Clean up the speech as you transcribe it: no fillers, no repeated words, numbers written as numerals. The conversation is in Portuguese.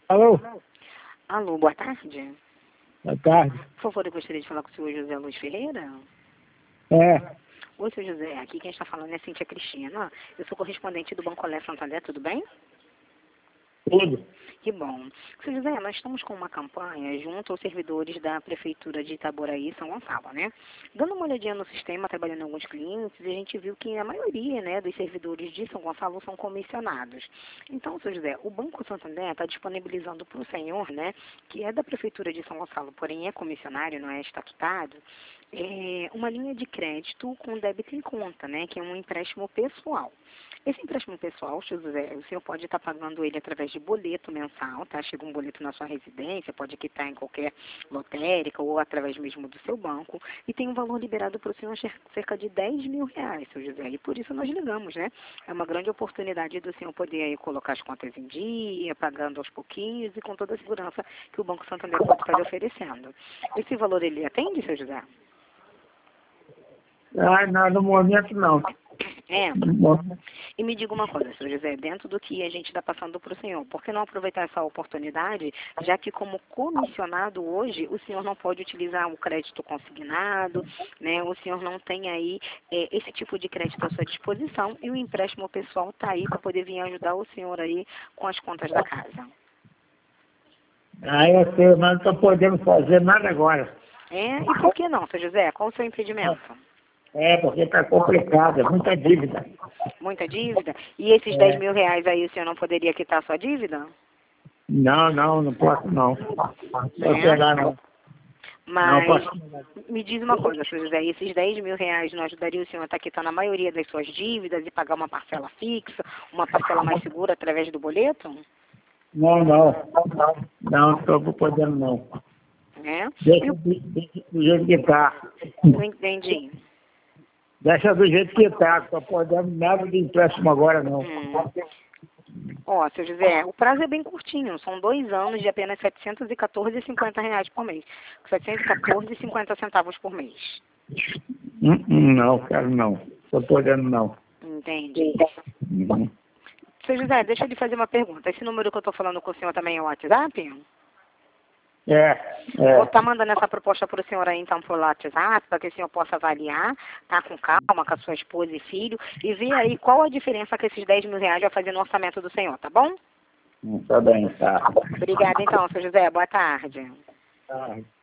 Alô? Alô, boa tarde. Boa tarde. Por favor, eu gostaria de falar com o senhor José Luiz Ferreira. É, Oi, senhor José. Aqui quem está falando é Cíntia Cristina. Eu sou correspondente do Bancolé Santander, tudo bem? tudo. Que bom. Senhor José, nós estamos com uma campanha junto aos servidores da Prefeitura de Itaboraí e São Gonçalo, né? Dando uma olhadinha no sistema, trabalhando em alguns clientes, a gente viu que a maioria, né, dos servidores de São Gonçalo são comissionados. Então, senhor José, o Banco Santander está disponibilizando para o senhor, né, que é da Prefeitura de São Gonçalo, porém é comissionário, não é estatutário, uma linha de crédito com débito em conta, né, que é um empréstimo pessoal. Esse empréstimo pessoal, senhor José, o senhor pode estar pagando ele através de boleto mensal, tá? Chega um boleto na sua residência, pode quitar em qualquer lotérica ou através mesmo do seu banco, e tem um valor liberado para o senhor cerca de 10 mil reais, senhor José, e por isso nós ligamos, né? É uma grande oportunidade do senhor poder aí colocar as contas em dia, pagando aos pouquinhos e com toda a segurança que o Banco Santander pode estar lhe oferecendo. Esse valor ele atende, senhor José? Ah, não, no momento não. É. No momento, E me diga uma coisa, senhor José, dentro do que a gente está passando para o senhor, por que não aproveitar essa oportunidade, já que como comissionado hoje, o senhor não pode utilizar o crédito consignado, né? O senhor não tem aí esse tipo de crédito à sua disposição e o empréstimo pessoal está aí para poder vir ajudar o senhor aí com as contas da casa. aí eu sei, mas não estou podendo fazer nada agora. É? E por que não, senhor José? Qual o seu impedimento? É, porque está complicado, é muita dívida. Muita dívida? E esses 10 É, mil reais aí o senhor não poderia quitar a sua dívida? não posso não. Vou Né? pegar não. Não Mas posso. me diz uma coisa, senhor José, esses 10 mil reais não ajudaria o senhor a estar quitando a maioria das suas dívidas e pagar uma parcela fixa, uma parcela mais segura através do boleto? Não estou podendo não. Né? E Deixa do jeito que está. não entendi. Deixa do jeito que está, não estou podendo nada de empréstimo agora não. Ó, senhor José, o prazo é bem curtinho, são 2 anos de apenas R$ 714,50 reais por mês, R$ 714,50 centavos por mês. Não, quero não. Estou podendo não. Entendi. Uhum. Senhor José, deixa eu lhe fazer uma pergunta. Esse número que eu estou falando com o senhor também é o WhatsApp? Vou estar mandando essa proposta para o senhor aí, então, por WhatsApp, para que o senhor possa avaliar, tá, com calma, com a sua esposa e filho, e ver aí qual a diferença que esses 10 mil reais vai fazer no orçamento do senhor, tá bom? Tá bem, tá. Obrigada, então, senhor José. Boa tarde. Tá.